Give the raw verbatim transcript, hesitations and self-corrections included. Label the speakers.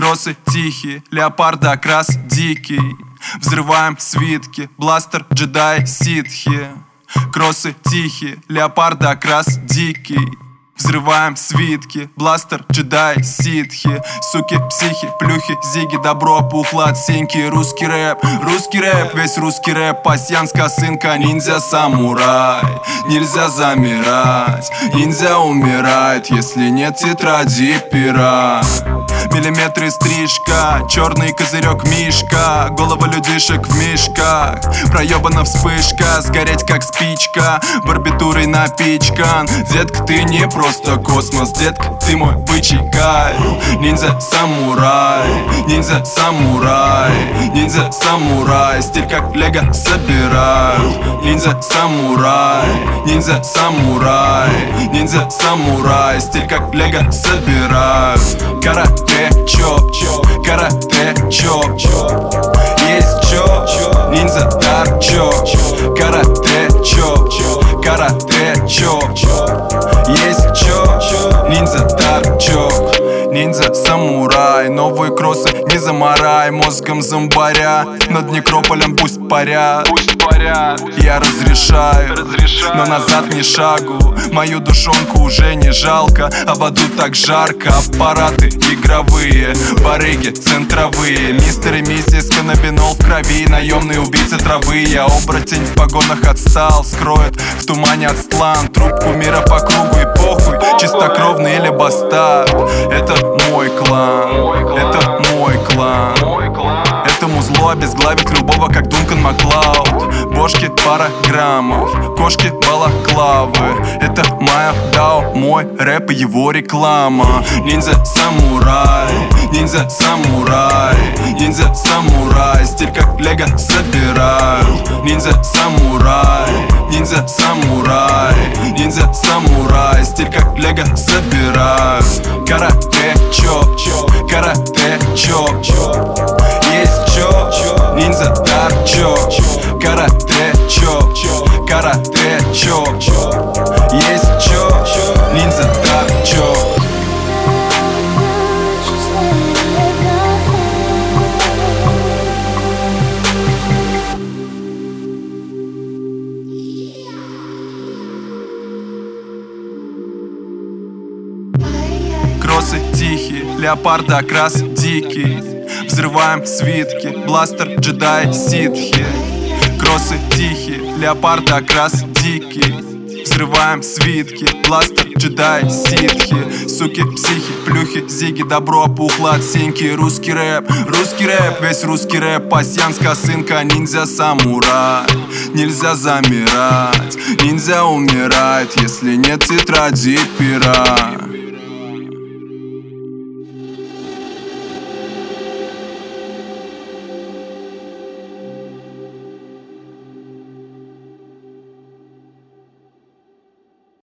Speaker 1: Кроссы тихие, леопарды окрас дикий. Взрываем свитки, бластер, джедай, ситхи. Кроссы тихие, леопарды окрас дикий. Взрываем свитки, бластер, джедай, ситхи. Суки, психи, плюхи, зиги, добро опухло от сеньки. Русский рэп, русский рэп, весь русский рэп. Пасьянс, косынка, ниндзя, самурай. Нельзя замирать, ниндзя умирает, если нет тетради и пера. Миллиметры стрижка, черный козырек мишка. Голова людишек в мешках, проебана вспышка. Сгореть как спичка, барбитурой напичкан. Детка, ты не просто космос, детка, ты мой бычий кайф. Ниндзя-самурай, ниндзя-самурай, ниндзя-самурай. Стиль как лего собирают. Ниндзя-самурай, ниндзя-самурай, ниндзя-самурай. Стиль как лего собирают. Карате чоп, карате чоп, есть чоп, ниндзя торчок. Карате чоп, карате чоп, есть чоп, ниндзя торчок. Ниндзя-самурай, новые кроссы не заморай. Мозгом зомбаря, над некрополем пусть парят. Пусть парят. Я разрешаю, разрешаю, но назад ни шагу. Мою душонку уже не жалко, а в аду так жарко. Аппараты игровые, барыги центровые. Мистер и миссис каннабинол в крови. Наемные убийцы травы. Я оборотень в погонах отстал. Скроет в тумане отстлан. Трубку мира по кругу и похуй, чистокровный или бастард. Это мой клан, это мой клан. Этому зло обезглавить любого, как Дункан Маклауд. Бошки пара граммов, кошки балаклавы. Это моя дао, мой рэп и его реклама. Ниндзя-самурай, ниндзя-самурай, ниндзя-самурай. Стиль как лего собирают. Ниндзя-самурай, ниндзя-самурай, ниндзя-самурай. Стиль как лего собирают. Карате чоп, карате чоп, есть чоп, ниндзя торчок. Карате чоп, карате чоп, есть чоп, ниндзя торчок. Кроссы тихие, леопарды окрас дикий. Взрываем свитки, бластер, джедай, ситхи. Кроссы тихие, леопарды окрас дикий. Взрываем свитки, бластер, джедай, ситхи. Суки, психи, плюхи, зиги, добро опухло от сеньки. Русский рэп, русский рэп, весь русский рэп. Пасьянс, косынка, ниндзя-самурай. Нельзя замирать, ниндзя умирает, если нет тетради и пера.